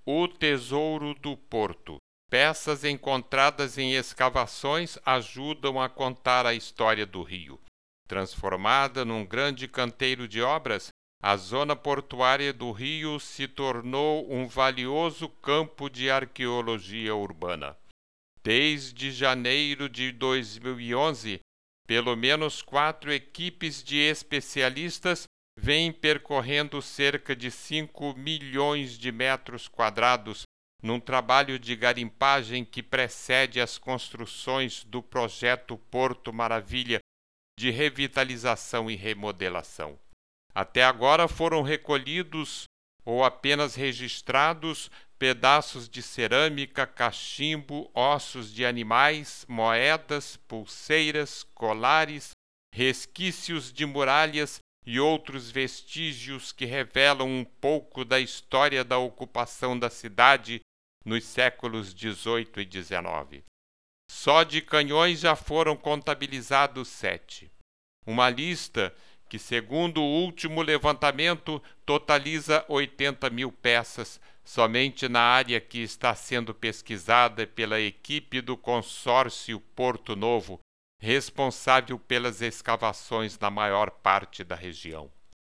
O Tesouro do Porto. Peças encontradas em escavações ajudam a contar a história do rio. Transformada num grande canteiro de obras, a zona portuária do rio se tornou um valioso campo de arqueologia urbana. Desde janeiro de 2011, pelo menos 4 equipes de especialistas vêm percorrendo cerca de 5 milhões de metros quadrados num trabalho de garimpagem que precede as construções do projeto Porto Maravilha de revitalização e remodelação. Até agora foram recolhidos ou apenas registrados pedaços de cerâmica, cachimbo, ossos de animais, moedas, pulseiras, colares, resquícios de muralhas e outros vestígios que revelam um pouco da história da ocupação da cidade nos séculos XVIII e XIX. Só de canhões já foram contabilizados 7. Uma lista que, segundo o último levantamento, totaliza 80 mil peças somente na área que está sendo pesquisada pela equipe do consórcio Porto Novo, responsável pelas escavações na maior parte da região.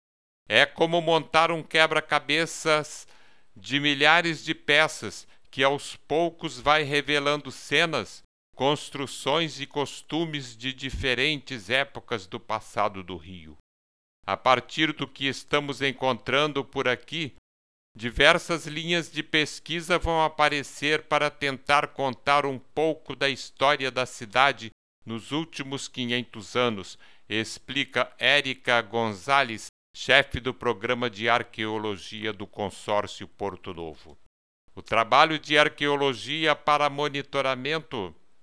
É como montar um quebra-cabeças de milhares de peças que aos poucos vai revelando cenas, construções e costumes de diferentes épocas do passado do Rio. A partir do que estamos encontrando por aqui, diversas linhas de pesquisa vão aparecer para tentar contar um pouco da história da cidade nos últimos 500 anos, explica Érica Gonzalez, chefe do programa de arqueologia do consórcio Porto Novo. O trabalho de arqueologia para monitoramento